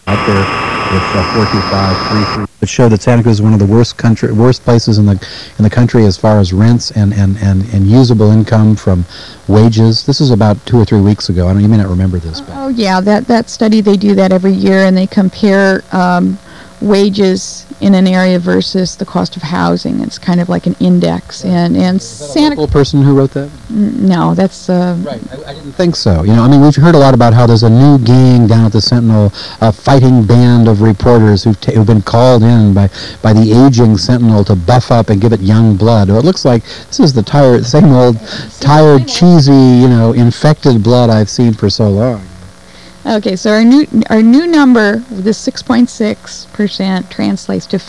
out there with 425-33. It showed that Santa Cruz is one of the worst places in the country as far as rents and usable income from wages. This is about 2 or 3 weeks ago. I don't. You may not remember this. But. Oh yeah, that study, they do that every year, and they compare wages in an area versus the cost of housing. It's kind of like an index. And Santa. A local person who wrote that? No, that's right. I didn't think so. You know, I mean, we've heard a lot about how there's a new gang down at the Sentinel, a fighting band of reporters who've been called in by the aging Sentinel to buff up and give it young blood. Well, it looks like this is the same old tired, cheesy, infected blood I've seen for so long. Okay, so our new number, this 6.6%, translates to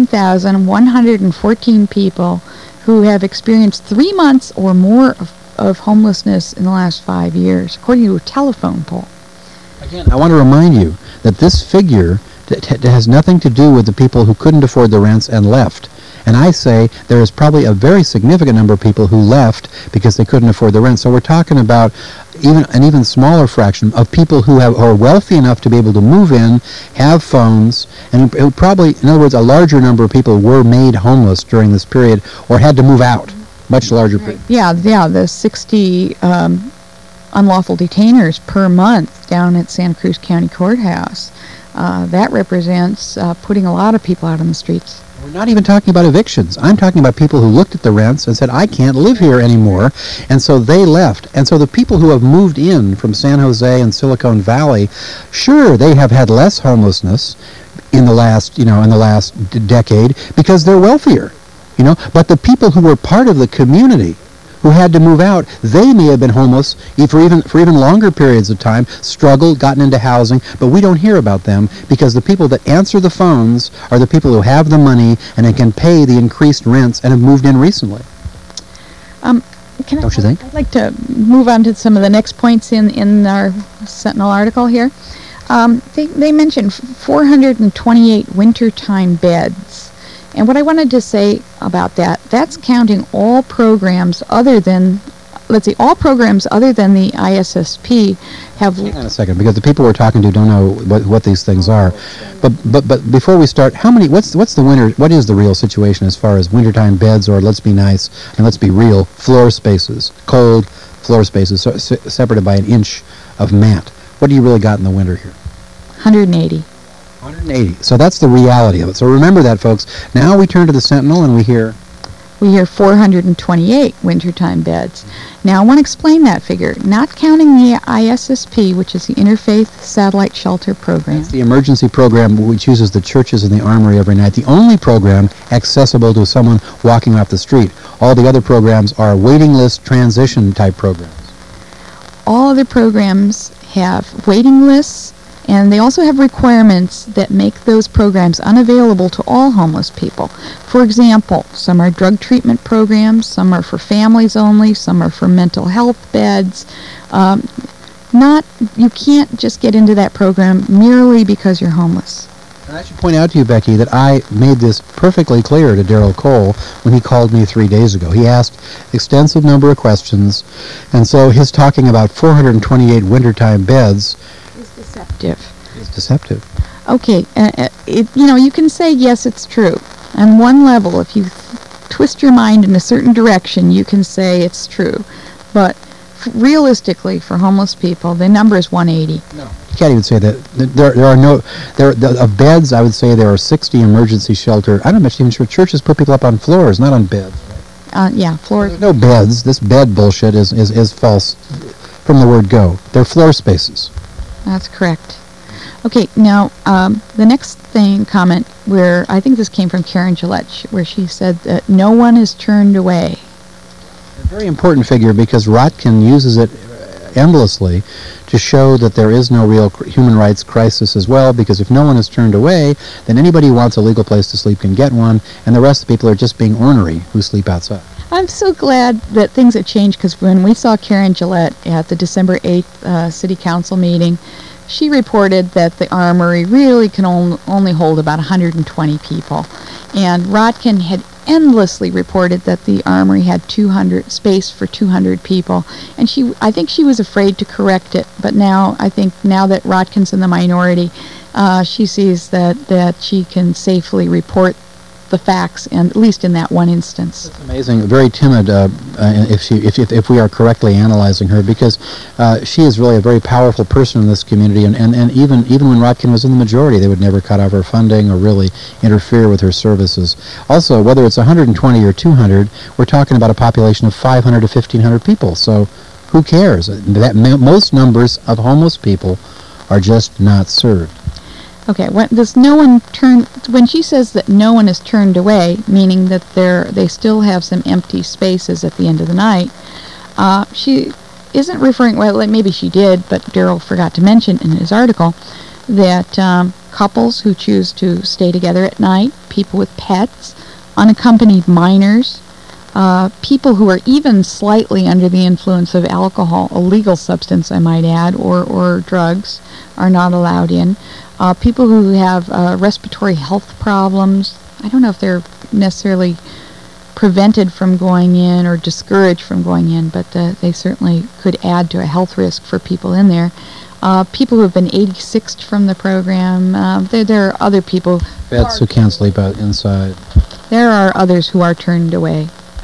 15,114 people who have experienced 3 months or more of homelessness in the last 5 years, according to a telephone poll. Again, I want to remind you that this figure has nothing to do with the people who couldn't afford the rents and left. And I say there is probably a very significant number of people who left because they couldn't afford the rent. So we're talking about an even smaller fraction of people who are wealthy enough to be able to move in, have phones, and it probably, in other words, a larger number of people were made homeless during this period or had to move out. Much larger period. Yeah, the 60 unlawful detainers per month down at Santa Cruz County Courthouse. That represents putting a lot of people out on the streets. We're not even talking about evictions. I'm talking about people who looked at the rents and said, I can't live here anymore, and so they left. And so the people who have moved in from San Jose and Silicon Valley, sure, they have had less homelessness in the last decade because they're wealthier, But the people who were part of the community who had to move out, they may have been homeless for even longer periods of time, struggled, gotten into housing, but we don't hear about them because the people that answer the phones are the people who have the money and can pay the increased rents and have moved in recently. Don't you think? I'd like to move on to some of the next points in our Sentinel article here. They mentioned 428 wintertime beds. And what I wanted to say about that's counting all programs other than, all programs other than the ISSP have... Hang on a second, because the people we're talking to don't know what these things are. But before we start, what is the real situation as far as wintertime beds, or let's be nice, and let's be real, floor spaces, cold floor spaces, separated by an inch of mat? What do you really got in the winter here? 180. 180. So that's the reality of it. So remember that, folks. Now we turn to the Sentinel and we hear 428 wintertime beds. Now I want to explain that figure, not counting the ISSP, which is the Interfaith Satellite Shelter Program. That's the emergency program which uses the churches and the armory every night. The only program accessible to someone walking off the street. All the other programs are waiting list transition type programs. All other programs have waiting lists, and they also have requirements that make those programs unavailable to all homeless people. For example, some are drug treatment programs, some are for families only, some are for mental health beds. You can't just get into that program merely because you're homeless. And I should point out to you, Becky, that I made this perfectly clear to Darrell Cole when he called me 3 days ago. He asked extensive number of questions, and so his talking about 428 wintertime beds is deceptive. It's deceptive. Okay, you can say, yes, it's true. On one level, if you twist your mind in a certain direction, you can say it's true. But realistically, for homeless people, the number is 180. No, you can't even say that. Of beds, I would say there are 60 emergency shelter. I'm not even sure churches put people up on floors, not on beds. Yeah, floors. There's no beds. This bed bullshit is false from the word go. They're floor spaces. That's correct. Okay, now the next comment where I think this came from Karen Gillette, where she said that no one is turned away. A very important figure because Rotkin uses it endlessly to show that there is no real human rights crisis as well, because if no one is turned away, then anybody who wants a legal place to sleep can get one, and the rest of the people are just being ornery who sleep outside. I'm so glad that things have changed, because when we saw Karen Gillette at the December 8th City Council meeting, she reported that the Armory really can only hold about 120 people. And Rotkin had endlessly reported that the Armory had space for 200 people. And I think she was afraid to correct it. But now, I think now that Rotkin's in the minority, she sees that she can safely report the facts, and at least in that one instance. It's amazing. Very timid, if we are correctly analyzing her, because she is really a very powerful person in this community, and even when Rotkin was in the majority, they would never cut off her funding or really interfere with her services. Also, whether it's 120 or 200, we're talking about a population of 500 to 1,500 people. So, who cares? Most numbers of homeless people are just not served. Okay, when she says that no one is turned away, meaning that they still have some empty spaces at the end of the night, she isn't referring, well, maybe she did, but Daryl forgot to mention in his article that couples who choose to stay together at night, people with pets, unaccompanied minors, people who are even slightly under the influence of alcohol, a legal substance I might add, or drugs, are not allowed in. People who have respiratory health problems, I don't know if they're necessarily prevented from going in or discouraged from going in, but they certainly could add to a health risk for people in there. People who have been 86'd from the program, there are other people. Vets who can't sleep out inside. There are others who are turned away.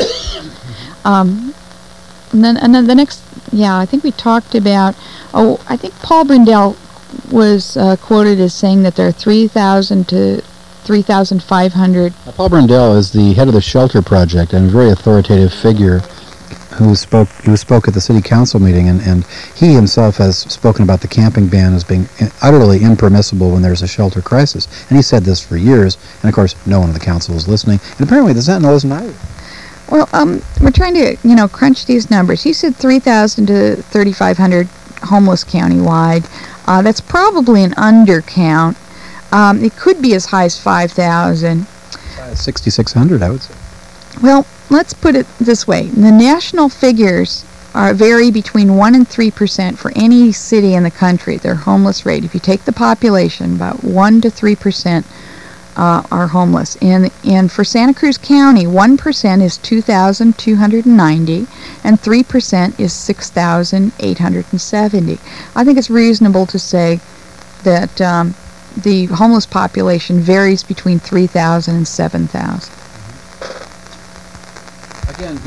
And then the next, I think we talked about, I think Paul Brindell was quoted as saying that there are 3,000 to 3,500. Paul Brindell is the head of the Shelter Project and a very authoritative figure who spoke at the city council meeting, and he himself has spoken about the camping ban as being utterly impermissible when there's a shelter crisis. And he said this for years, and of course no one in the council was listening, and apparently the Sentinel isn't either. Well, we're trying to, crunch these numbers. He said 3,000 to 3,500 homeless countywide. That's probably an undercount. It could be as high as 5,000. 6,600, I would say. Well, let's put it this way. The national figures vary between 1% and 3% for any city in the country, their homeless rate. If you take the population, about 1% to 3% are homeless. And for Santa Cruz County, 1% is 2,290, and 3% is 6,870. I think it's reasonable to say that the homeless population varies between 3,000 and 7,000. Again,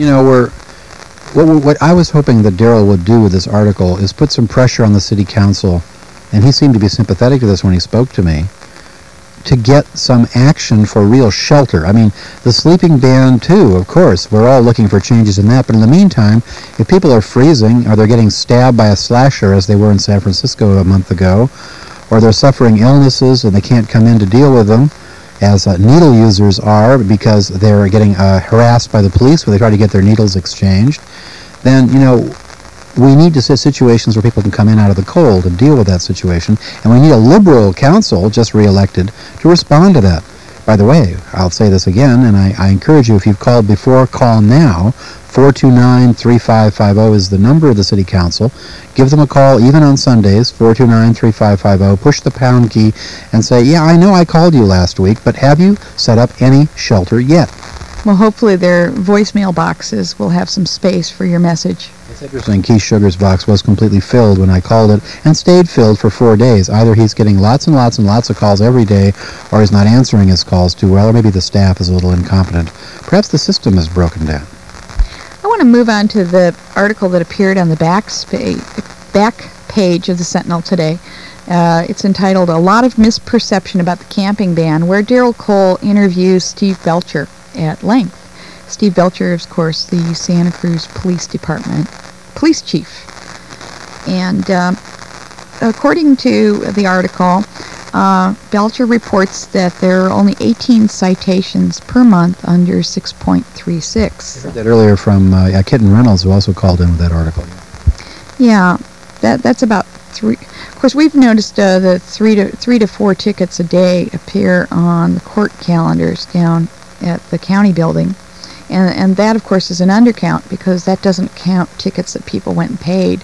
what I was hoping that Daryl would do with this article is put some pressure on the city council, and he seemed to be sympathetic to this when he spoke to me, to get some action for real shelter. I mean, the sleeping ban too, of course. We're all looking for changes in that. But in the meantime, if people are freezing, or they're getting stabbed by a slasher, as they were in San Francisco a month ago, or they're suffering illnesses and they can't come in to deal with them, as needle users are because they're getting harassed by the police when they try to get their needles exchanged, then, we need to set situations where people can come in out of the cold and deal with that situation, and we need a liberal council, just re-elected, to respond to that. By the way, I'll say this again, and I encourage you, if you've called before, call now. 429-3550 is the number of the city council. Give them a call, even on Sundays, 429-3550. Push the pound key and say, yeah, I know I called you last week, but have you set up any shelter yet? Well, hopefully their voicemail boxes will have some space for your message. It's interesting. Keith Sugar's box was completely filled when I called it, and stayed filled for 4 days. Either he's getting lots and lots and lots of calls every day, or he's not answering his calls too well, or maybe the staff is a little incompetent. Perhaps the system is broken down. I want to move on to the article that appeared on the back page of the Sentinel today. It's entitled "A Lot of Misperception About the Camping Ban," where Daryl Cole interviews Steve Belcher at length. Steve Belcher, of course, the Santa Cruz Police Department police chief. And according to the article, Belcher reports that there are only 18 citations per month under 6.36. I heard that earlier from Kitten Reynolds, who also called in with that article. Yeah, that's about 3. Of course, we've noticed the 3 to 4 tickets a day appear on the court calendars down at the county building. And that, of course, is an undercount because that doesn't count tickets that people went and paid.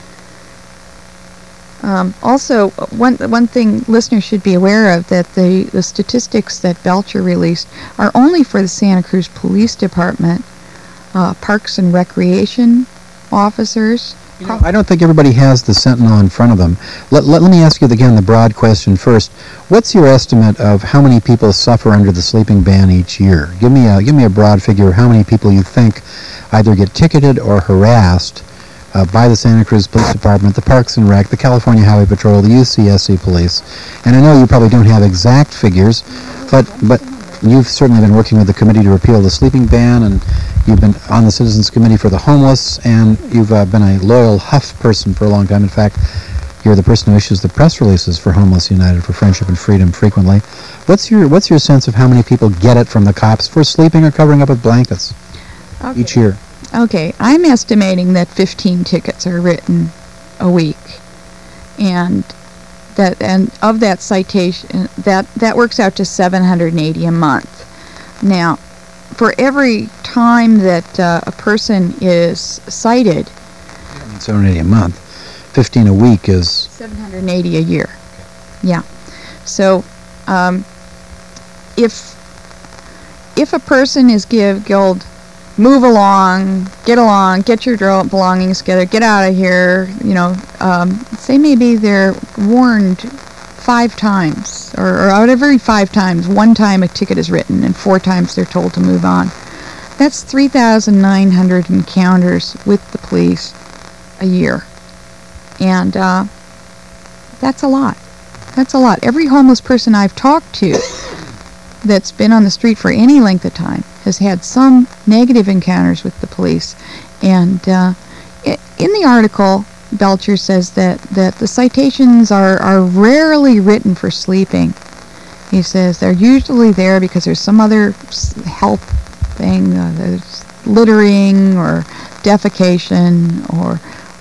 Also, one thing listeners should be aware of, that the statistics that Belcher released are only for the Santa Cruz Police Department, Parks and Recreation officers. I don't think everybody has the Sentinel in front of them. Let me ask you again the broad question first. What's your estimate of how many people suffer under the sleeping ban each year? Give me a broad figure of how many people you think either get ticketed or harassed by the Santa Cruz Police Department, the Parks and Rec, the California Highway Patrol, the UCSC Police. And I know you probably don't have exact figures, but you've certainly been working with the committee to repeal the sleeping ban, and you've been on the Citizens Committee for the Homeless, and you've been a loyal Huff person for a long time. In fact, you're the person who issues the press releases for Homeless United for Friendship and Freedom frequently. What's your sense of how many people get it from the cops for sleeping or covering up with blankets each year? Okay, I'm estimating that 15 tickets are written a week, and of that citation, that works out to $780 a month. Now, for every time that a person is cited, $780 a month, 15 a week is $780 a year. Yeah. So, if a person is told, move along, get your belongings together, get out of here, say maybe they're warned 5 times, or out of every 5 times, 1 time a ticket is written, and 4 times they're told to move on. That's 3,900 encounters with the police a year. And that's a lot. That's a lot. Every homeless person I've talked to that's been on the street for any length of time has had some negative encounters with the police. And in the article, Belcher says that the citations are rarely written for sleeping. He says they're usually there because there's some other health thing, there's littering or defecation or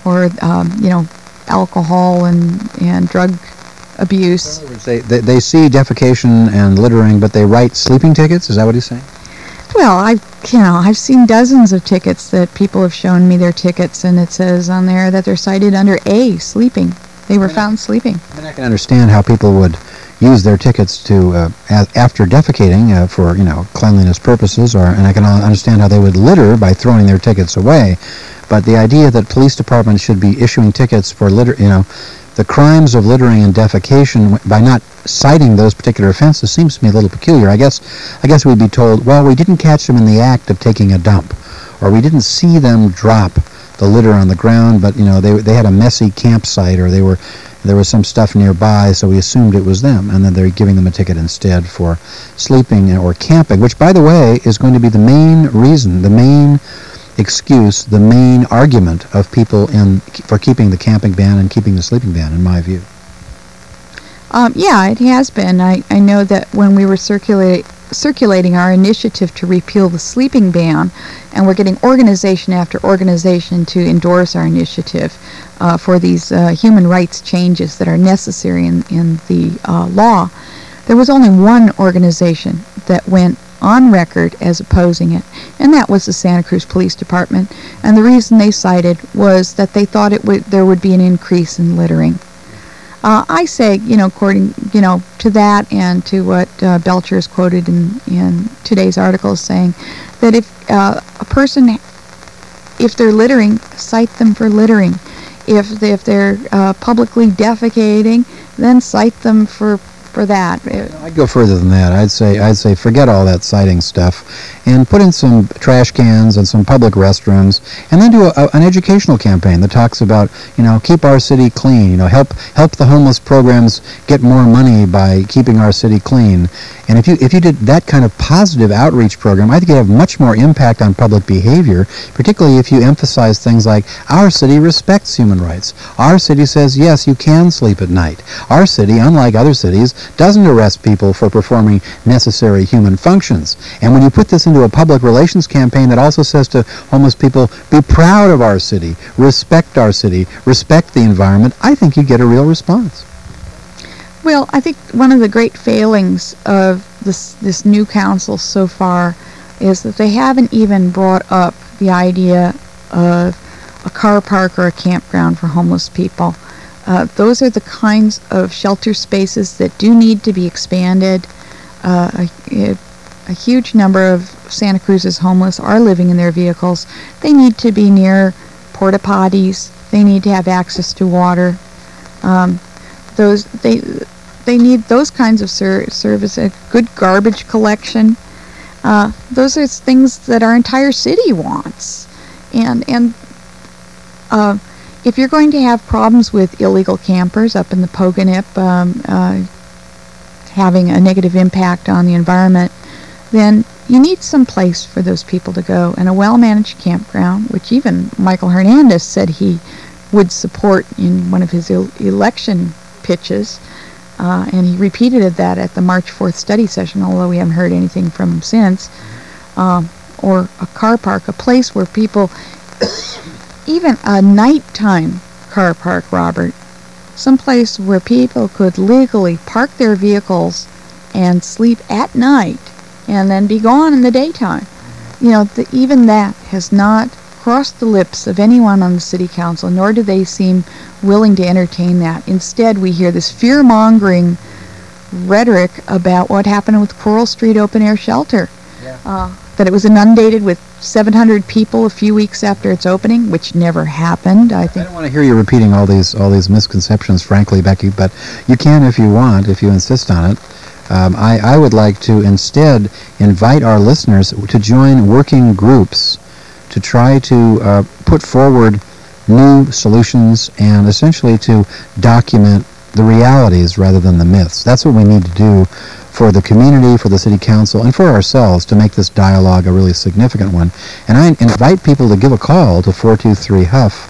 alcohol and drug abuse. In other words, they see defecation and littering, but they write sleeping tickets? Is that what he's saying? Well, I've seen dozens of tickets that people have shown me their tickets, and it says on there that they're cited under A, sleeping. They were found sleeping. I mean, I can understand how people would use their tickets to after defecating for cleanliness purposes, and I can understand how they would litter by throwing their tickets away. But the idea that police departments should be issuing tickets for litter, the crimes of littering and defecation by not citing those particular offenses seems to me a little peculiar. I guess we'd be told, well, we didn't catch them in the act of taking a dump, or we didn't see them drop the litter on the ground, but they had a messy campsite, or there was some stuff nearby, so we assumed it was them, and then they're giving them a ticket instead for sleeping or camping, which, by the way, is going to be the main reason, the main excuse, the main argument of people for keeping the camping ban and keeping the sleeping ban, in my view. Yeah, it has been. I know that when we were circulating our initiative to repeal the sleeping ban, and we're getting organization after organization to endorse our initiative for these human rights changes that are necessary in the law, there was only one organization that went on record as opposing it, and that was the Santa Cruz Police Department. And the reason they cited was that they thought there would be an increase in littering. I say, according, to that and to what Belcher is quoted in today's article, saying that if a person, if they're littering, cite them for littering. If they're publicly defecating, then cite them for that. I'd go further than that. I'd say forget all that citing stuff and put in some trash cans and some public restrooms, and then do an educational campaign that talks about, keep our city clean, help the homeless programs get more money by keeping our city clean. And if you did that kind of positive outreach program, I think you'd have much more impact on public behavior, particularly if you emphasize things like, our city respects human rights. Our city says, yes, you can sleep at night. Our city, unlike other cities, doesn't arrest people for performing necessary human functions. And when you put this into a public relations campaign that also says to homeless people, be proud of our city, respect the environment, I think you get a real response. Well, I think one of the great failings of this new council so far is that they haven't even brought up the idea of a car park or a campground for homeless people. Those are the kinds of shelter spaces that do need to be expanded. A huge number of Santa Cruz's homeless are living in their vehicles. They need to be near porta potties, They need to have access to water. They need those kinds of service. A good garbage collection. Those are things that our entire city wants. And if you're going to have problems with illegal campers up in the Pogonip having a negative impact on the environment, then you need some place for those people to go, and a well-managed campground, which even Michael Hernandez said he would support in one of his election pitches, and he repeated that at the March 4th study session, although we haven't heard anything from him since, or a car park, a place where people, even a nighttime car park, Robert, someplace where people could legally park their vehicles and sleep at night and then be gone in the daytime. You know, even that has not crossed the lips of anyone on the city council, nor do they seem willing to entertain that. Instead, we hear this fear-mongering rhetoric about what happened with Coral Street Open Air Shelter. Yeah. That it was inundated with 700 people a few weeks after its opening, which never happened. I don't want to hear you repeating all these misconceptions, frankly, Becky, but you can if you want, if you insist on it. I would like to instead invite our listeners to join working groups to try to put forward new solutions and essentially to document the realities rather than the myths. That's what we need to do for the community, for the city council, and for ourselves to make this dialogue a really significant one. And I invite people to give a call to 423-HUFF,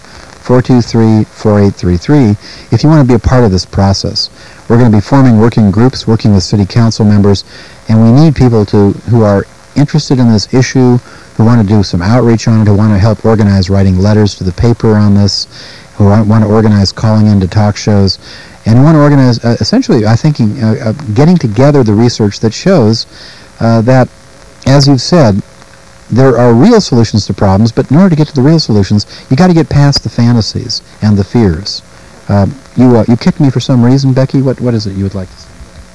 423-4833, if you want to be a part of this process. We're going to be forming working groups, working with city council members, and we need people who are interested in this issue, who want to do some outreach on it, who want to help organize writing letters to the paper on this, who want to organize calling into talk shows, and want to organize, essentially, I think, getting together the research that shows that, as you've said, there are real solutions to problems, but in order to get to the real solutions, you got to get past the fantasies and the fears. You kicked me for some reason, Becky. What is it you would like to say?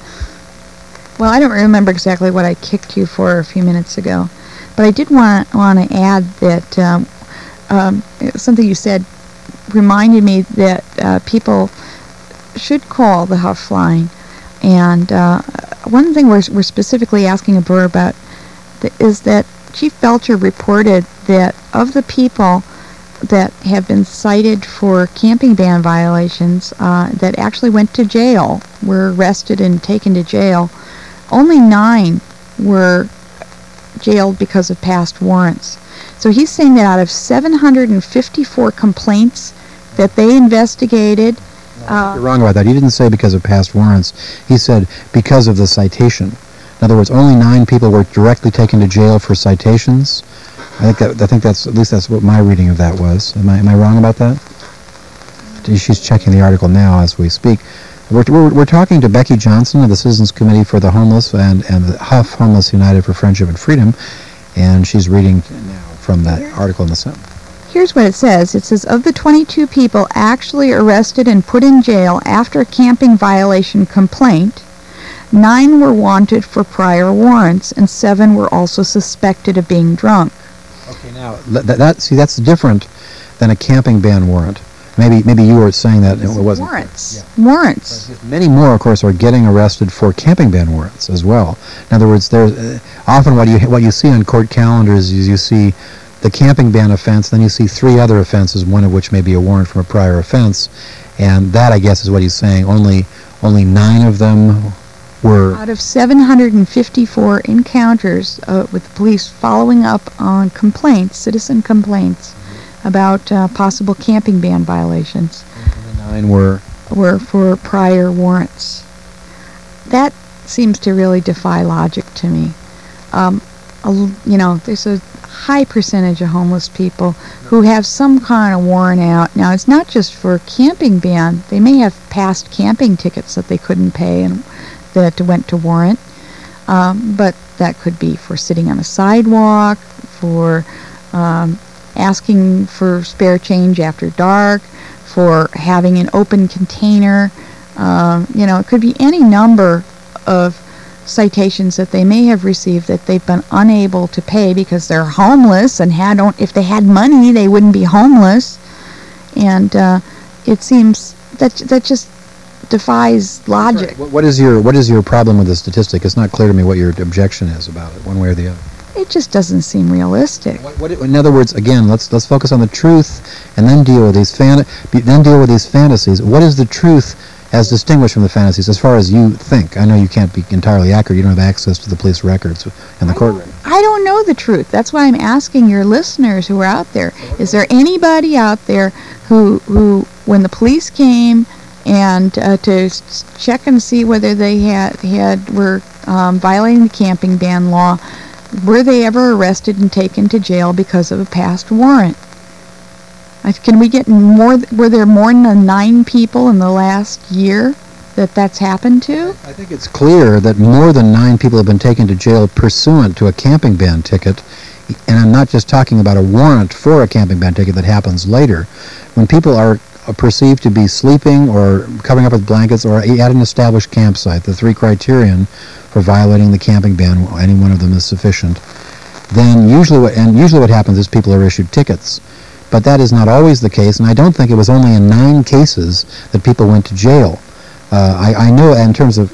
Well, I don't remember exactly what I kicked you for a few minutes ago, but I did want to add that something you said reminded me that people should call the Huff line. And one thing we're specifically asking a brewer about is that Chief Belcher reported that of the people that have been cited for camping ban violations that actually went to jail, were arrested and taken to jail, only 9 were jailed because of past warrants. So he's saying that out of 754 complaints that they investigated... You're wrong about that. He didn't say because of past warrants. He said because of the citation. In other words, only 9 people were directly taken to jail for citations. I think that's at least that's what my reading of that was. Am I wrong about that? She's checking the article now as we speak. We're talking to Becky Johnson of the Citizens Committee for the Homeless and the Huff Homeless United for Friendship and Freedom, and she's reading now from that article in the Senate. Here's what it says. It says, of the 22 people actually arrested and put in jail after a camping violation complaint, 9 were wanted for prior warrants, and 7 were also suspected of being drunk. Okay, now, that's different than a camping ban warrant. Maybe you were saying that it wasn't. Warrants. Yeah. Warrants. Many more, of course, are getting arrested for camping ban warrants as well. In other words, there's often what you see on court calendars is you see the camping ban offense, then you see 3 other offenses, one of which may be a warrant from a prior offense, and that, I guess, is what he's saying. Only 9 of them were... Out of 754 encounters with the police following up on complaints, citizen complaints, about possible camping ban violations. And the 9 were for prior warrants. That seems to really defy logic to me. There's a high percentage of homeless people who have some kind of warrant out. Now, it's not just for camping ban. They may have past camping tickets that they couldn't pay and that went to warrant. But that could be for sitting on a sidewalk, for asking for spare change after dark, for having an open container. It could be any number of citations that they may have received that they've been unable to pay because they're homeless and if they had money, they wouldn't be homeless. And it seems that just defies logic. What is your problem with the statistic? It's not clear to me what your objection is about it, one way or the other. It just doesn't seem realistic. In other words, again, let's focus on the truth, and then deal with these fantasies. What is the truth as distinguished from the fantasies, as far as you think? I know you can't be entirely accurate. You don't have access to the police records and the court records. I don't know the truth. That's why I'm asking your listeners who are out there. Is there anybody out there who when the police came and to check and see whether they were violating the camping ban law, were they ever arrested and taken to jail because of a past warrant? Can we get more? Were there more than 9 people in the last year that's happened to? I think it's clear that more than 9 people have been taken to jail pursuant to a camping ban ticket. And I'm not just talking about a warrant for a camping ban ticket that happens later. When people are perceived to be sleeping or covering up with blankets or at an established campsite, the 3 criterion for violating the camping ban, any one of them is sufficient, then usually what happens is people are issued tickets. But that is not always the case, and I don't think it was only in 9 cases that people went to jail. I know in terms of...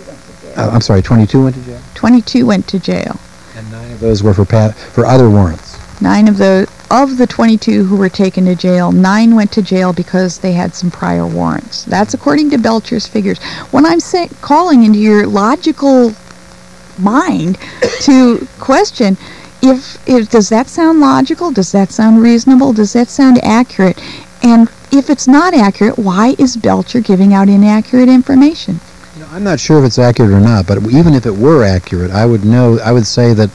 22 went to jail? 22 went to jail. And 9 of those were for other warrants. 9 of the 22 who were taken to jail, 9 went to jail because they had some prior warrants. That's according to Belcher's figures. When I'm calling into your logical mind to question, if does that sound logical? Does that sound reasonable? Does that sound accurate? And if it's not accurate, why is Belcher giving out inaccurate information? I'm not sure if it's accurate or not, but even if it were accurate, I would say that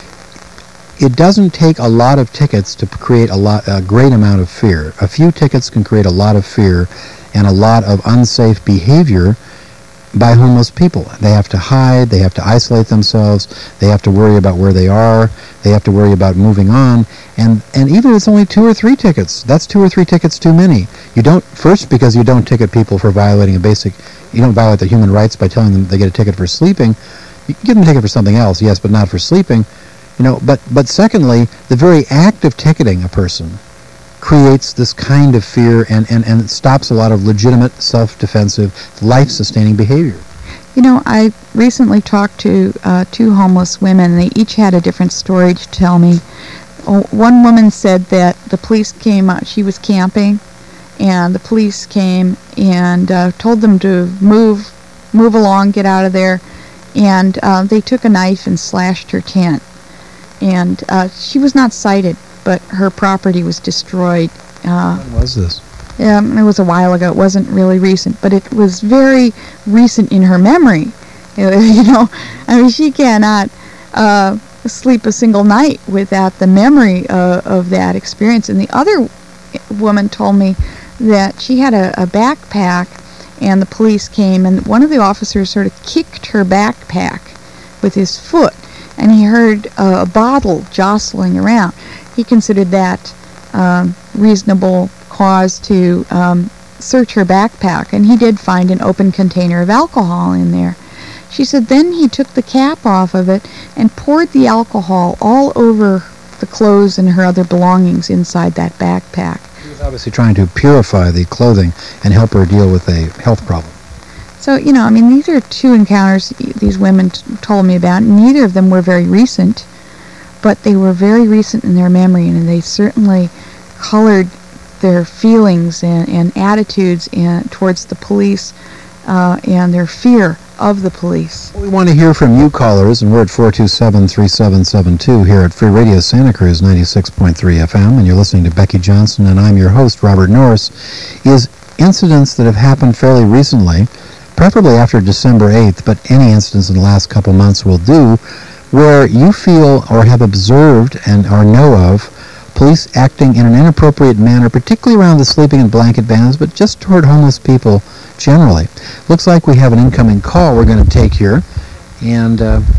it doesn't take a lot of tickets to create a great amount of fear. A few tickets can create a lot of fear and a lot of unsafe behavior by homeless people. They have to hide, they have to isolate themselves, they have to worry about where they are, they have to worry about moving on, and even if it's only 2 or 3 tickets, that's 2 or 3 tickets too many. Because you don't ticket people for violating you don't violate their human rights by telling them they get a ticket for sleeping. You can give them a ticket for something else, yes, but not for sleeping. But secondly, the very act of ticketing a person creates this kind of fear and it stops a lot of legitimate, self-defensive, life-sustaining behavior. I recently talked to 2 homeless women, and they each had a different story to tell me. One woman said that the police came out, she was camping, and the police came and told them to move along, get out of there, and they took a knife and slashed her tent. And she was not cited, but her property was destroyed. When was this? It was a while ago. It wasn't really recent, but it was very recent in her memory. She cannot sleep a single night without the memory of that experience. And the other woman told me that she had a backpack, and the police came, and one of the officers sort of kicked her backpack with his foot, and he heard a bottle jostling around. He considered that reasonable cause to search her backpack, and he did find an open container of alcohol in there. She said then he took the cap off of it and poured the alcohol all over the clothes and her other belongings inside that backpack. He was obviously trying to purify the clothing and help her deal with a health problem. So, these are 2 encounters these women told me about. Neither of them were very recent, but they were very recent in their memory, and they certainly colored their feelings and attitudes towards the police and their fear of the police. We want to hear from you callers, and we're at 427-3772 here at Free Radio Santa Cruz 96.3 FM, and you're listening to Becky Johnson, and I'm your host, Robert Norris. Is incidents that have happened fairly recently, preferably after December 8th, but any incidents in the last couple months will do, where you feel or have observed or know of police acting in an inappropriate manner, particularly around the sleeping and blanket bans, but just toward homeless people generally. Looks like we have an incoming call we're going to take here, and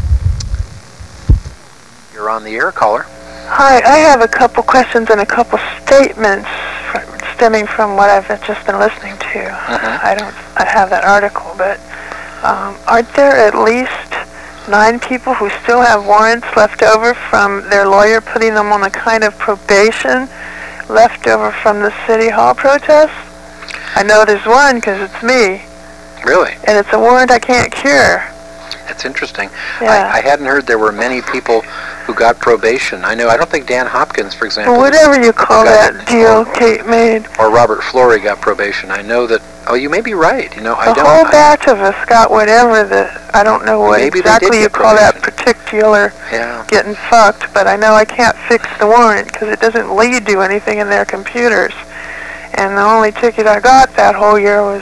you're on the air, caller. Hi, I have a couple questions and a couple statements stemming from what I've just been listening to. I have that article, but aren't there at least 9 people who still have warrants left over from their lawyer putting them on a kind of probation left over from the City Hall protest. I know there's one because it's me. Really? And it's a warrant I can't cure. That's interesting. Yeah. I hadn't heard there were many people who got probation. I don't think Dan Hopkins, for example, Well, whatever you call that deal Kate made. or Robert Flory got probation. I know that, you may be right. I The don't. whole batch of us got whatever I don't know what Maybe they did exactly you get call that probation. particular Yeah. getting fucked, but I know I can't fix the warrant because it doesn't lead to anything in their computers. And the only ticket I got that whole year was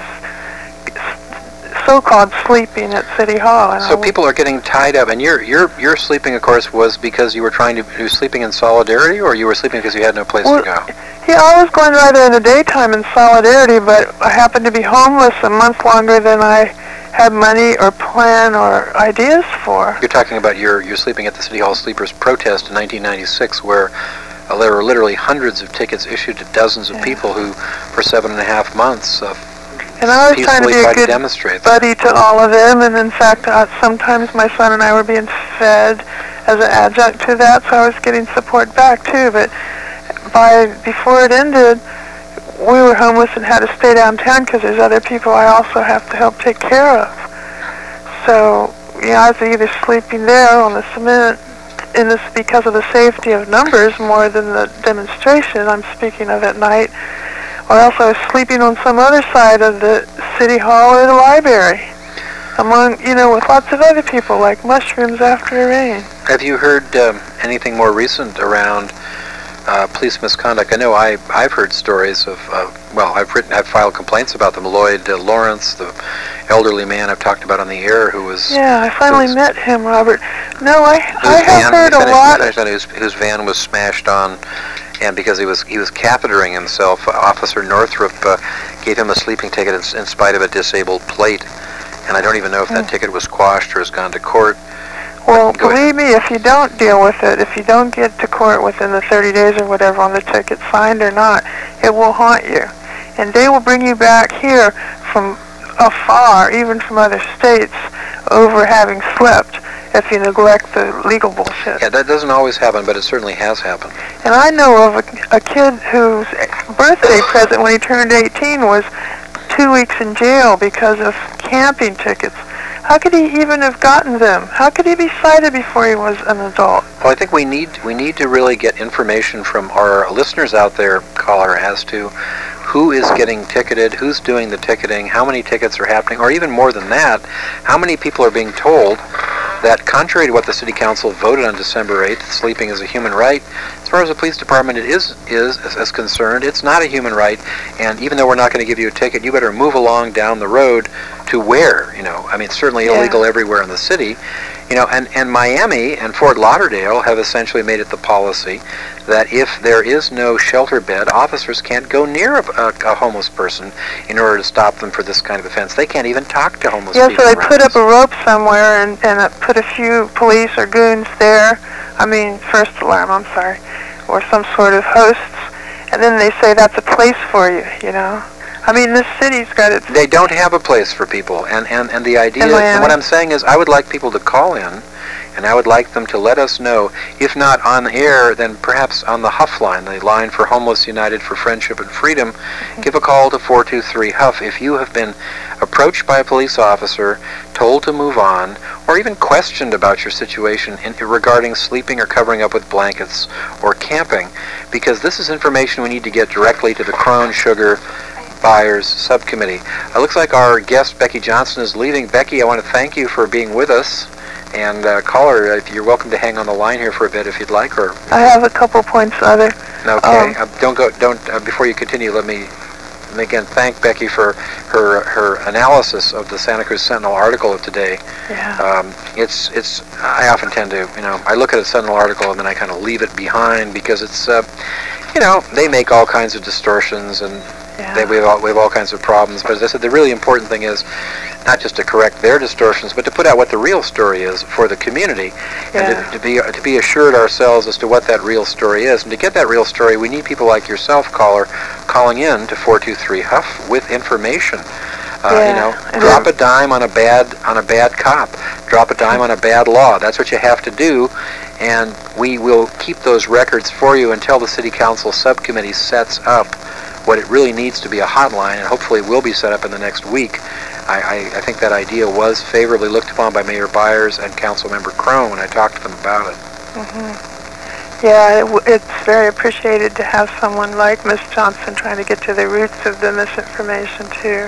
so-called sleeping at City Hall. And So people are getting tied up, and your sleeping, of course, was because you were you were sleeping in solidarity, or you were sleeping because you had no place to go? Yeah, I was going rather in the daytime in solidarity, but I happened to be homeless a month longer than I had money or plan or ideas for. You're talking about your sleeping at the City Hall Sleepers protest in 1996, where there were literally hundreds of tickets issued to dozens of people who, for 7.5 months, and I was trying to be a good demonstrate buddy to all of them, and in fact, sometimes my son and I were being fed as an adjunct to that, so I was getting support back too, but before it ended, we were homeless and had to stay downtown because there's other people I also have to help take care of. So, I was either sleeping there on the cement because of the safety of numbers more than the demonstration I'm speaking of at night, or else I was sleeping on some other side of the City Hall or the library, among, with lots of other people, like mushrooms after a rain. Have you heard anything more recent around police misconduct? I know I've heard stories of, I've filed complaints about them. Lloyd Lawrence, the elderly man I've talked about on the air, who was... Yeah, I finally met him, Robert. No, I have heard a lot... Whose van was smashed on, and because he was cathetering himself, Officer Northrup gave him a sleeping ticket in spite of a disabled plate, and I don't even know if that ticket was quashed or has gone to court. Well, believe me, if you don't deal with it, if you don't get to court within the 30 days or whatever on the ticket, signed or not, it will haunt you. And they will bring you back here from afar, even from other states, over having slept if you neglect the legal bullshit. Yeah, that doesn't always happen, but it certainly has happened. And I know of a kid whose birthday present when he turned 18 was 2 weeks in jail because of camping tickets. How could he even have gotten them? How could he be cited before he was an adult? Well, I think we need to really get information from our listeners out there, caller, as to who is getting ticketed, who's doing the ticketing, how many tickets are happening, or even more than that, how many people are being told that, contrary to what the City Council voted on December 8th, sleeping is a human right. As far as the police department is concerned, it's not a human right, and even though we're not going to give you a ticket, you better move along down the road to where, it's certainly illegal everywhere in the city, and Miami and Fort Lauderdale have essentially made it the policy that if there is no shelter bed, officers can't go near a homeless person in order to stop them for this kind of offense. They can't even talk to homeless people. Yeah, so they put up a rope somewhere and put a few police or goons there. First alarm, I'm sorry, or some sort of hosts, and then they say that's a place for you, this city's got its... They don't have a place for people, and the idea, and what I'm saying is I would like people to call in, and I would like them to let us know, if not on air, then perhaps on the Huff line, the line for Homeless United for Friendship and Freedom. Give a call to 423-HUFF if you have been approached by a police officer, told to move on, or even questioned about your situation regarding sleeping or covering up with blankets or camping, because this is information we need to get directly to the Crone Sugar Buyers Subcommittee. It looks like our guest, Becky Johnson, is leaving. Becky, I want to thank you for being with us. And caller, you're welcome to hang on the line here for a bit if you'd like. Or I have a couple points other. Okay. Before you continue, let me again thank Becky for her analysis of the Santa Cruz Sentinel article of today. Yeah. I often tend to, I look at a Sentinel article and then I kind of leave it behind because it's, they make all kinds of distortions and we have all kinds of problems. But as I said, the really important thing is not just to correct their distortions, but to put out what the real story is for the community, and to be assured ourselves as to what that real story is. And to get that real story, we need people like yourself, caller, calling in to 423-HUFF with information. Drop a dime on a bad cop. Drop a dime on a bad law. That's what you have to do. and we will keep those records for you until the City Council subcommittee sets up what it really needs to be a hotline, and hopefully will be set up in the next week. I think that idea was favorably looked upon by Mayor Byers and Councilmember Crone when I talked to them about it. Yeah, it's very appreciated to have someone like Ms. Johnson trying to get to the roots of the misinformation, too.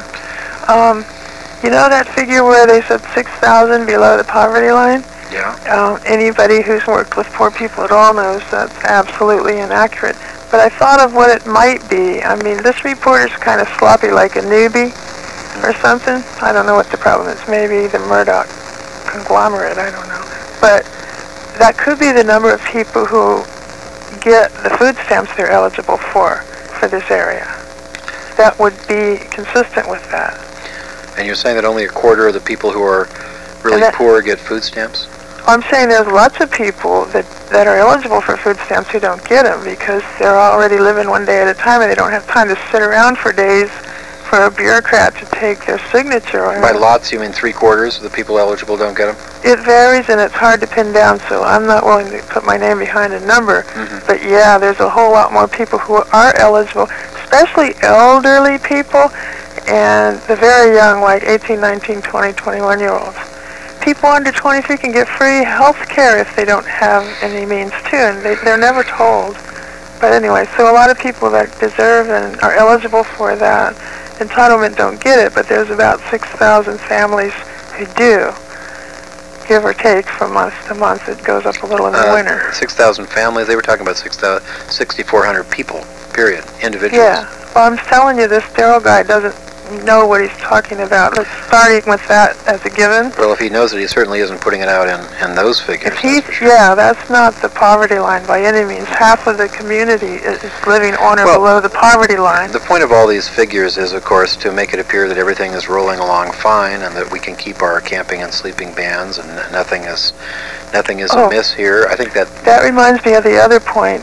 You know that figure where they said 6,000 below the poverty line? Yeah. Anybody who's worked with poor people at all knows that's absolutely inaccurate. But I thought of what it might be. I mean, this reporter's kind of sloppy like a newbie or something. I don't know what the problem is. Maybe the Murdoch conglomerate, I don't know. But that could be the number of people who get the food stamps they're eligible for this area. That would be consistent with that. And you're saying that only a quarter of the people who are really poor get food stamps? I'm saying there's lots of people that are eligible for food stamps who don't get them because they're already living one day at a time and they don't have time to sit around for days for a bureaucrat to take their signature. By lots, you mean 3/4 of the people eligible don't get them? It varies and it's hard to pin down, so I'm not willing to put my name behind a number. But yeah, there's a whole lot more people who are eligible, especially elderly people and the very young, like 18, 19, 20, 21-year-olds. People under 23 can get free health care if they don't have any means too, and they're never told. But anyway, so a lot of people that deserve and are eligible for that entitlement don't get it, but there's about 6,000 families who do, give or take from month to month. It goes up a little in the winter. 6,000 families? They were talking about 6,400 people, period, individuals. Yeah. Well, I'm telling you, this Darrell guy doesn't know what he's talking about. Let's starting with that as a given. Well, if he knows it, he certainly isn't putting it out in those figures. Yeah, that's not the poverty line by any means. Half of the community is living on or below the poverty line. The point of all these figures is, of course, to make it appear that everything is rolling along fine and that we can keep our camping and sleeping bans and nothing is amiss here. I think that reminds me of the other point.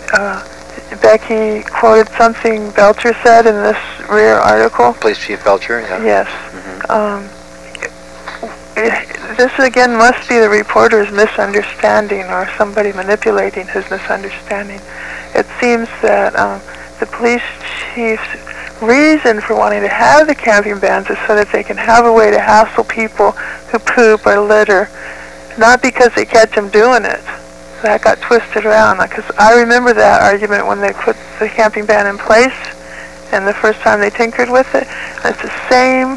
Becky quoted something Belcher said in this Rear article. Police Chief Belcher, yeah. Yes. This again must be the reporter's misunderstanding or somebody manipulating his misunderstanding. It seems that the police chief's reason for wanting to have the camping bans is so that they can have a way to hassle people who poop or litter, not because they catch them doing it. That got twisted around, because I remember that argument when they put the camping ban in place and the first time they tinkered with it. And it's the same,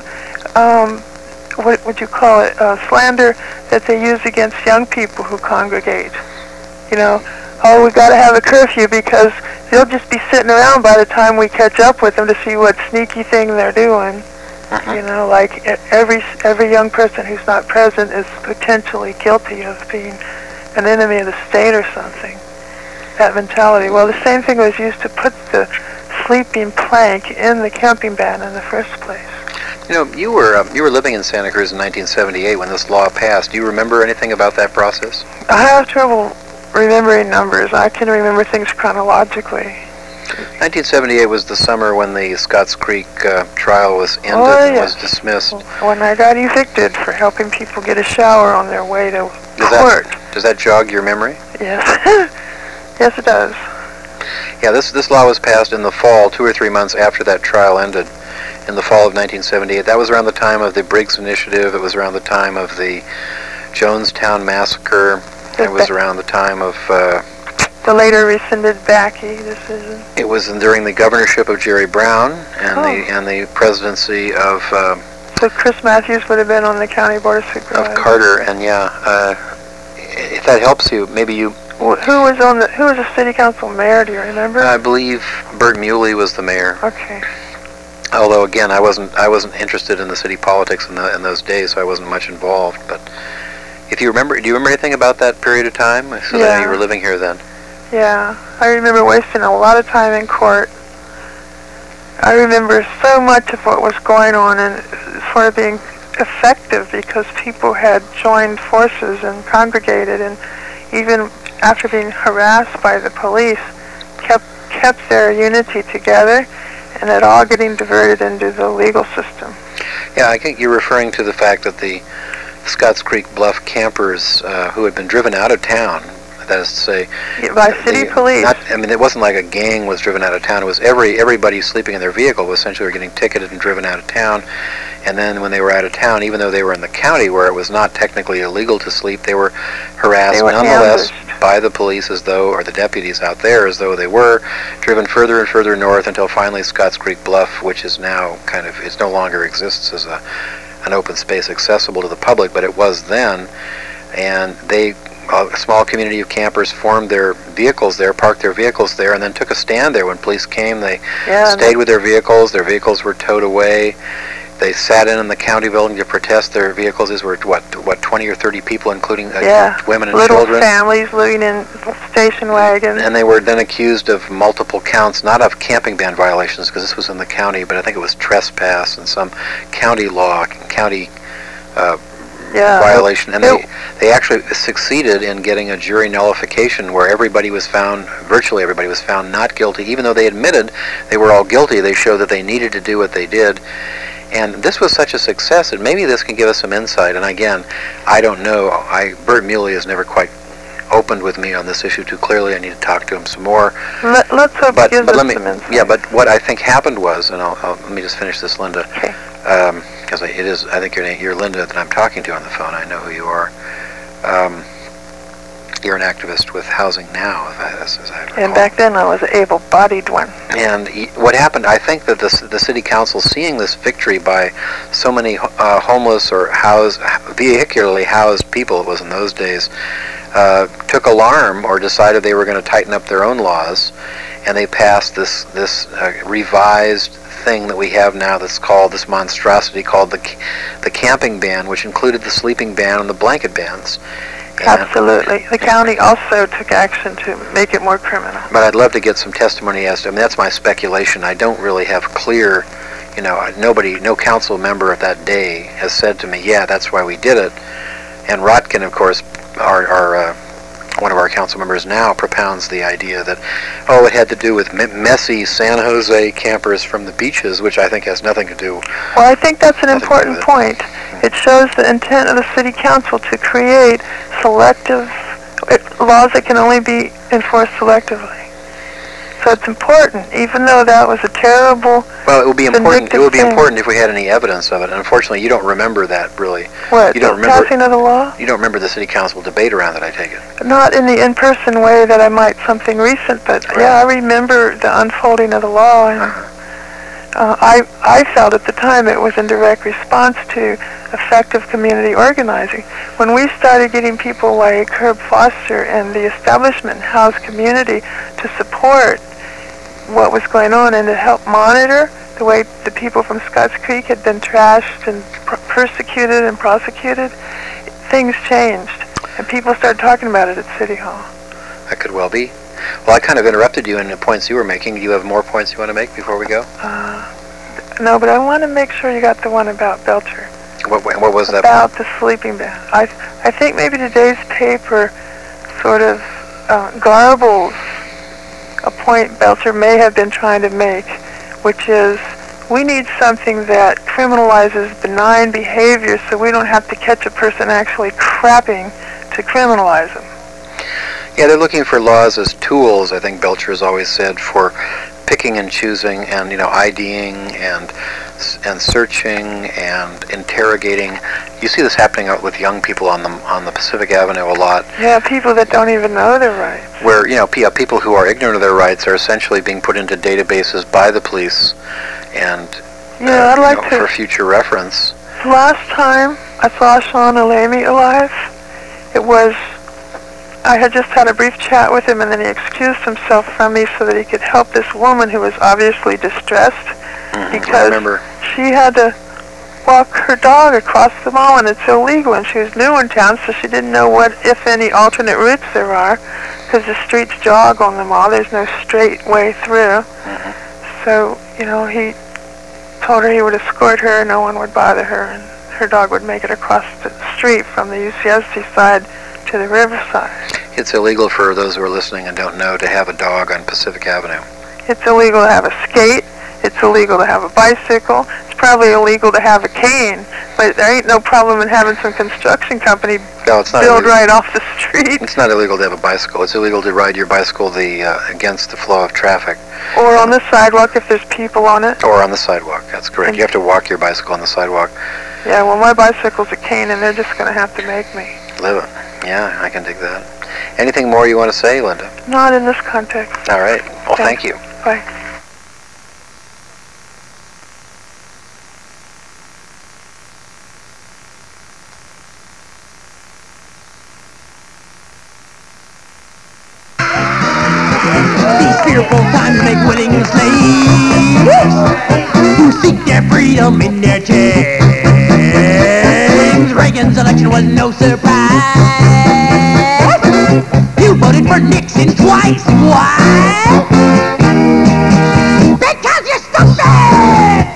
what would you call it, slander that they use against young people who congregate. You know, oh, we got to have a curfew because they'll just be sitting around by the time we catch up with them to see what sneaky thing they're doing. You know, like every young person who's not present is potentially guilty of being an enemy of the state or something. That mentality. Well, the same thing was used to put the sleeping plank in the camping ban in the first place. You know, you were living in Santa Cruz in 1978 when this law passed. Do you remember anything about that process? I have trouble remembering numbers. I can remember things chronologically. 1978 was the summer when the Scotts Creek trial was ended and was dismissed. When I got evicted for helping people get a shower on their way to court. Does that jog your memory? Yes. Yes, it does. Yeah, this law was passed in the fall, 2 or 3 months after that trial ended, in the fall of 1978. That was around the time of the Briggs Initiative. It was around the time of the Jonestown Massacre. It was around the time of the later rescinded Bakke decision. It was during the governorship of Jerry Brown and the presidency of. So Chris Matthews would have been on the county board of supervisors. Of Carter, and if that helps you, maybe you. Who was the city council mayor? Do you remember? I believe Bert Muley was the mayor. Okay. Although again, I wasn't interested in the city politics in those days, so I wasn't much involved. But if you remember, do you remember anything about that period of time? So that you were living here then. Yeah, I remember wasting a lot of time in court. I remember so much of what was going on and sort of being effective because people had joined forces and congregated, and even after being harassed by the police, kept their unity together, and it all getting diverted into the legal system. Yeah, I think you're referring to the fact that the Scotts Creek Bluff campers who had been driven out of town That is to say, by city police. It wasn't like a gang was driven out of town. It was everybody sleeping in their vehicle essentially were getting ticketed and driven out of town. And then when they were out of town, even though they were in the county where it was not technically illegal to sleep, they were harassed nonetheless by the police or the deputies out there as though they were driven further and further north until finally Scotts Creek Bluff, which is now it no longer exists as an open space accessible to the public, but it was then. And a small community of campers formed their vehicles there, parked their vehicles there, and then took a stand there. When police came, they stayed with their vehicles. Their vehicles were towed away. They sat in the county building to protest their vehicles. These were, 20 or 30 people, including women and little children. Families living in station wagons. And they were then accused of multiple counts, not of camping ban violations, because this was in the county, but I think it was trespass and some county law, violation. And they actually succeeded in getting a jury nullification where virtually everybody was found not guilty. Even though they admitted they were all guilty, they showed that they needed to do what they did. And this was such a success, and maybe this can give us some insight. And again, I don't know. Bert Muley has never quite opened with me on this issue too clearly. I need to talk to him some more. Let's hope he gives us some insight. Yeah, but what I think happened was, and let me just finish this, Linda. Okay. Because I think you're Linda that I'm talking to on the phone. I know who you are. You're an activist with Housing Now, as I recall. And back then I was an able-bodied one. And what happened, I think that the city council, seeing this victory by so many homeless or vehicularly housed people, it was in those days, took alarm or decided they were going to tighten up their own laws, and they passed this revised thing that we have now that's called this monstrosity called the camping ban, which included the sleeping ban and the blanket bans. Absolutely. The county also took action to make it more criminal. But I'd love to get some testimony as to, that's my speculation. I don't really have clear, no council member of that day has said to me, yeah, that's why we did it. And Rotkin, of course, our one of our council members now propounds the idea that, it had to do with messy San Jose campers from the beaches, which I think has nothing to do. Well, I think that's an important point. It shows the intent of the city council to create selective laws that can only be enforced selectively. So it's important, even though that was a terrible. Well, it would be important. It would be important if we had any evidence of it. And unfortunately, you don't remember that really. What? You don't the passing of the law? You don't remember the city council debate around it, I take it. Not in the in-person way that I might something recent, but right. Yeah, I remember the unfolding of the law. And, I felt at the time it was in direct response to effective community organizing. When we started getting people like Herb Foster and the establishment house community to support what was going on and to help monitor the way the people from Scotts Creek had been trashed and persecuted and prosecuted, things changed. And people started talking about it at City Hall. That could well be. Well, I kind of interrupted you in the points you were making. Do you have more points you want to make before we go? No, but I want to make sure you got the one about Belcher. What was that? About the sleeping ban. I think maybe today's paper sort of garbles a point Belcher may have been trying to make, which is we need something that criminalizes benign behavior so we don't have to catch a person actually crapping to criminalize them. Yeah, they're looking for laws as tools, I think Belcher has always said, for picking and choosing and, IDing and searching and interrogating. You see this happening out with young people on the Pacific Avenue a lot. Yeah, people that don't even know their rights. Where, people who are ignorant of their rights are essentially being put into databases by the police and, I'd like to, for future reference. The last time I saw Sean Alamy alive, I had just had a brief chat with him, and then he excused himself from me so that he could help this woman who was obviously distressed because she had to walk her dog across the mall, and it's illegal, and she was new in town, so she didn't know what, if any, alternate routes there are, because the streets jog on the mall. There's no straight way through. So, he told her he would escort her, no one would bother her, and her dog would make it across the street from the UCSC side to the riverside. It's illegal, for those who are listening and don't know, to have a dog on Pacific Avenue. It's illegal to have a skate. It's illegal to have a bicycle. It's probably illegal to have a cane, but there ain't no problem in having some construction company No, it's not build illegal. right off the street. It's not illegal to have a bicycle. It's illegal to ride your bicycle against the flow of traffic. Or on the sidewalk if there's people on it. Or on the sidewalk. That's correct. You have to walk your bicycle on the sidewalk. Yeah, well, my bicycle's a cane, and they're just going to have to make me. Live it. Yeah, I can dig that. Anything more you want to say, Linda? Not in this context. All right. Well, thank you. Bye. These fearful times make willing slaves who seek their freedom in their chains. Reagan's election was no surprise. You voted for Nixon twice. Why? Because you're stupid!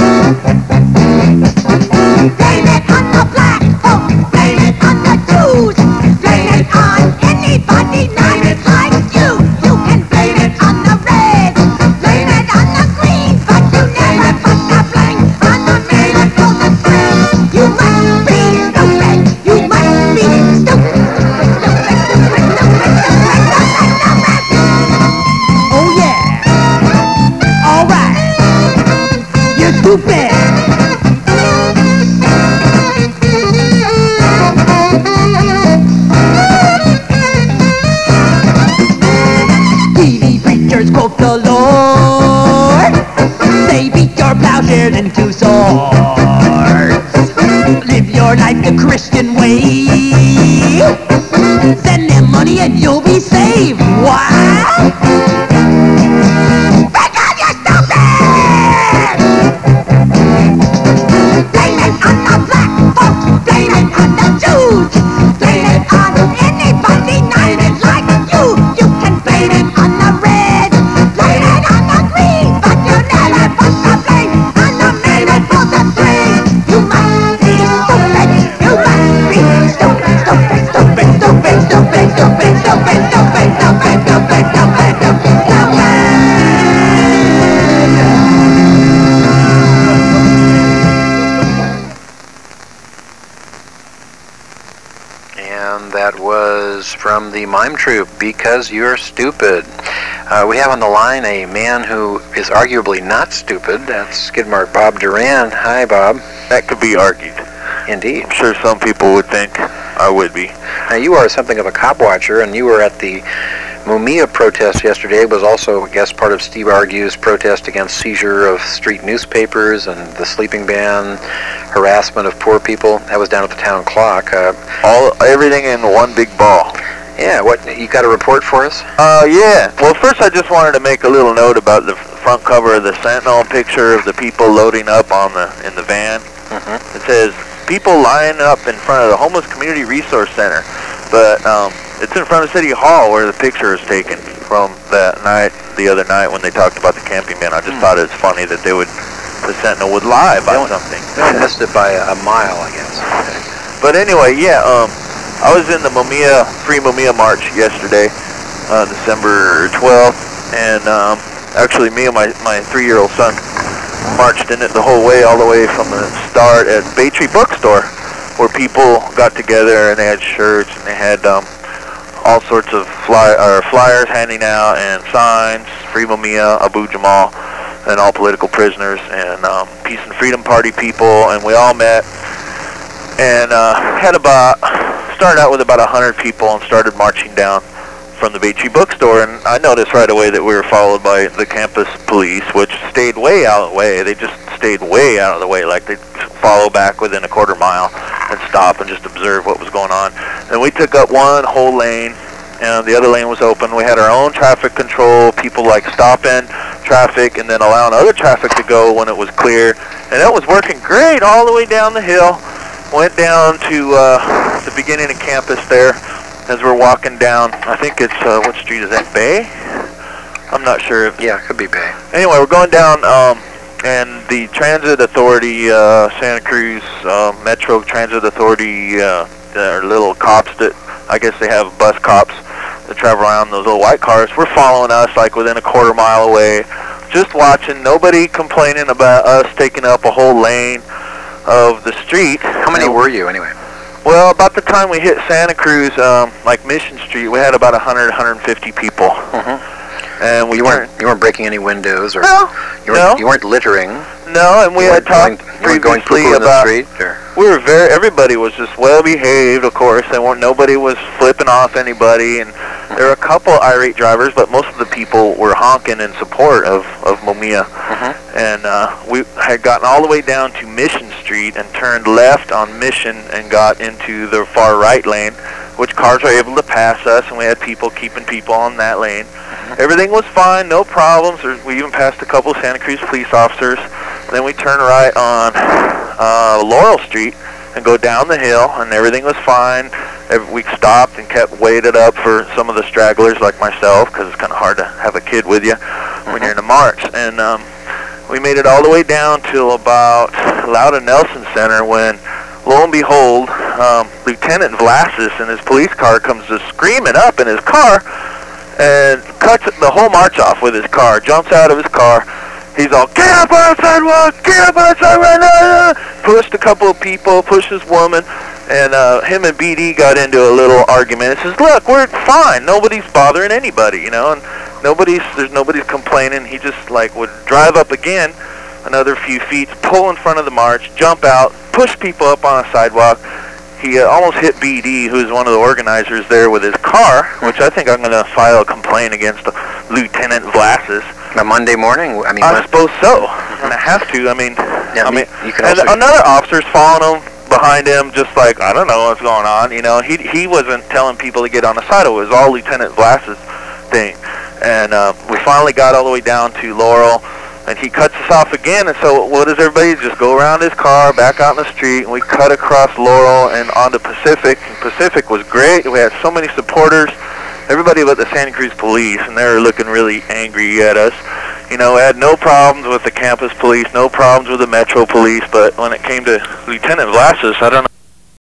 Blame it on the black folks, blame it on the Jews, blame it on anybody not like you. You can blame it on the reds, blame it on the greens, but you never put the blame on the men who pulled the strings. You must be stupid, you must be stupid, stupid, stupid, stupid, stupid, stupid, stupid. Oh yeah, all right, you're stupid. TV preachers quote the Lord. They beat your plowshares into swords. Live your life the Christian way. Send them money and you'll be saved. Why? Because you're stupid! Blame it on the black folks. Blame it on the Jews. Blame it on anybody not like you. You can blame it on the reds. Blame it on the greens. But you never put the blame on the men who pulled the strings. You must be stupid. You must be stupid. Stupid, stupid, stupid, stupid, stupid, stupid, stupid, stupid, stupid, stupid, stupid, stupid. And that was from the Mime Troupe, Because You're Stupid. We have on the line a man who is arguably not stupid. That's Skidmark Bob Duran. Hi, Bob. That could be argued. Indeed. I'm sure some people would think I would be. Now, you are something of a cop watcher, and you were at the Mumia protest yesterday. It was also, I guess, part of Steve Argue's protest against seizure of street newspapers and the sleeping ban, harassment of poor people. That was down at the town clock. Everything in one big ball. Yeah, what, you got a report for us? Yeah. Well, first I just wanted to make a little note about the front cover of the Sentinel picture of the people loading up in the van. Mm-hmm. It says, people lining up in front of the Homeless Community Resource Center. But it's in front of City Hall where the picture is taken from that night, the other night when they talked about the camping ban. I just thought it's funny that the Sentinel would lie about something. They missed it by a mile, I guess. But anyway, yeah, I was in the Free Mumia March yesterday, December 12th, and actually me and my 3-year-old son marched in it the whole way, all the way from the start at Bay Tree Bookstore, where people got together and they had shirts and they had all sorts of flyers handing out and signs, Free Mumia, Abu Jamal, and all political prisoners, and Peace and Freedom Party people, and we all met and started out with about 100 people and started marching down from the Bay Tree Bookstore, and I noticed right away that we were followed by the campus police, which stayed way out of the way. They just stayed way out of the way, like they'd follow back within a quarter mile and stop and just observe what was going on. And we took up one whole lane, and the other lane was open. We had our own traffic control, people like stopping traffic and then allowing other traffic to go when it was clear, and that was working great all the way down the hill. Went down to the beginning of campus there. As we're walking down, I think it's, what street is that, Bay? I'm not sure. Yeah, it could be Bay. Anyway, we're going down, and the Transit Authority, Santa Cruz Metro Transit Authority, are little cops that, I guess they have bus cops that travel around those little white cars. We're following us like within a quarter mile away, just watching, nobody complaining about us taking up a whole lane of the street. How many were you anyway? Well, about the time we hit Santa Cruz, like Mission Street, we had about 100, 150 people. And we you weren't breaking any windows, or no, you weren't littering. No, and we had talked previously about. Everybody was just well behaved, of course. Nobody was flipping off anybody, and there were a couple irate drivers, but most of the people were honking in support of Mumia. And we had gotten all the way down to Mission Street and turned left on Mission and got into the far right lane, which cars were able to pass us, and we had people keeping people on that lane. Everything was fine, no problems. We even passed a couple of Santa Cruz police officers. Then we turned right on Laurel Street and go down the hill, and everything was fine. We stopped and kept waited up for some of the stragglers like myself, because it's kind of hard to have a kid with you when you're in a march. And we made it all the way down till about Lauda Nelson Center when, lo and behold, Lieutenant Vlasis in his police car comes just screaming up in his car and cuts the whole march off with his car, jumps out of his car. He's all, get up on the sidewalk, get up on the sidewalk right now. Pushed a couple of people, pushed this woman, and him and BD got into a little argument. He says, look, we're fine. Nobody's bothering anybody, you know, and there's nobody's complaining. He just, like, would drive up again another few feet, pull in front of the march, jump out, push people up on a sidewalk. He almost hit BD, who's one of the organizers there, with his car, which I think I'm going to file a complaint against Lieutenant Vlasis. A Monday morning? I suppose so. And I have to. You can and another officer's following him behind him, just like, I don't know what's going on. You know, he wasn't telling people to get on the sidewalk. It was all Lieutenant Vlasis' thing. And we finally got all the way down to Laurel, and he cuts us off again. And so what does everybody just go around his car, back out in the street, and we cut across Laurel and onto Pacific. And Pacific was great. We had so many supporters. Everybody but the Santa Cruz police, and they were looking really angry at us. You know, we had no problems with the campus police, no problems with the Metro police, but when it came to Lieutenant Vlasis, I don't know.